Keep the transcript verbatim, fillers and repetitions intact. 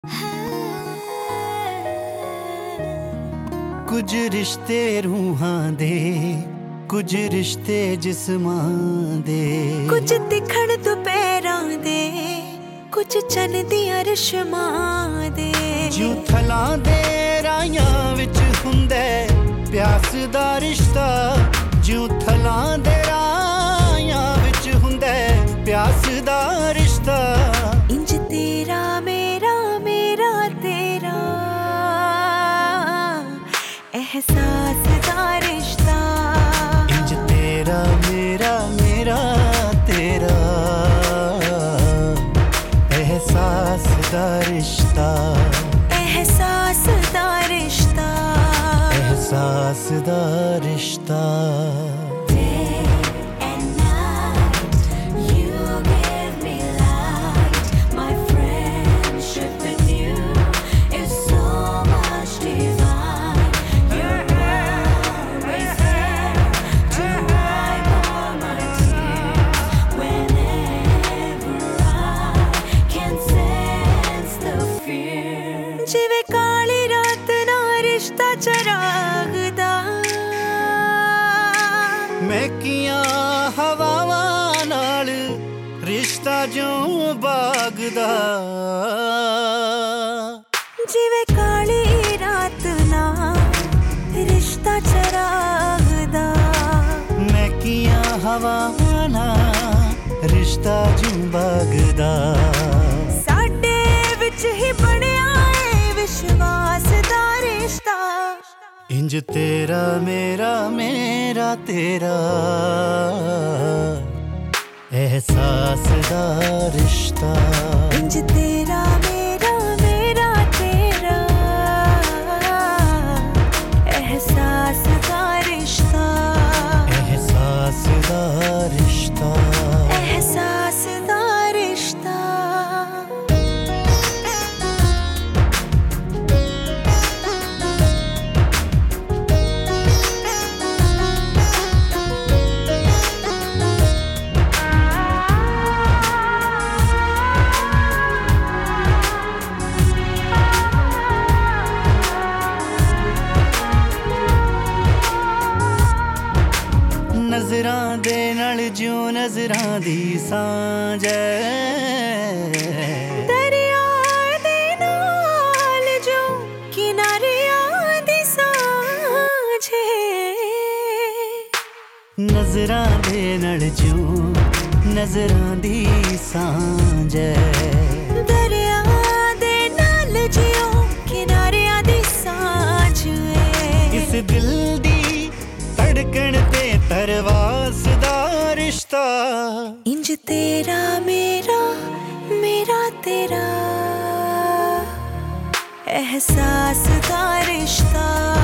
कुछ रिश्ते रूहां दे, कुछ रिश्ते जिस्मां दे, कुछ दिखण दुपहरां दे, कुछ चन दियां रशमां दे। जूं थलां दे राहियां विच हुंदे प्यास दा रिश्ता, जूं थलां दे राहियां विच हुंदे प्यास दा रिश्ता। इंज तेरा मेरा मेरा तेरा एहसास दा रिश्ता, इंज तेरा मेरा मेरा तेरा एहसास दा रिश्ता, एहसास दा रिश्ता, एहसास दा रिश्ता। जिवें काली रात ना रिश्ता चराग दा, महकियां हवावां नाल रिश्ता जों बाग दा। जिवें काली रात ना रिश्ता चराग दा, महकियां हवावां नाल रिश्ता जों बाग दा। साडे विच ही बणिया विश्वास दा रिश्ता, इंज तेरा मेरा मेरा तेरा एहसास दा रिश्ता, इंज तेरा मेरा मेरा तेरा एहसास दा रिश्ता, एहसास दा रिश्ता, एहसास दा रिश्ता। नजरां दे नाल ज्यों नजरां दी सांझ ऐ, दरिया दे नाल जो किनारियां दी सांझ ऐ। नजरां दे नाल ज्यों नजरां दी सांझ ऐ, दरिया दे नाल जियों किनारियां दी सांझ ऐ। इस दिल दी धड़कन ते तरवास दा रिश्ता, इंज तेरा मेरा मेरा तेरा एहसास दा रिश्ता।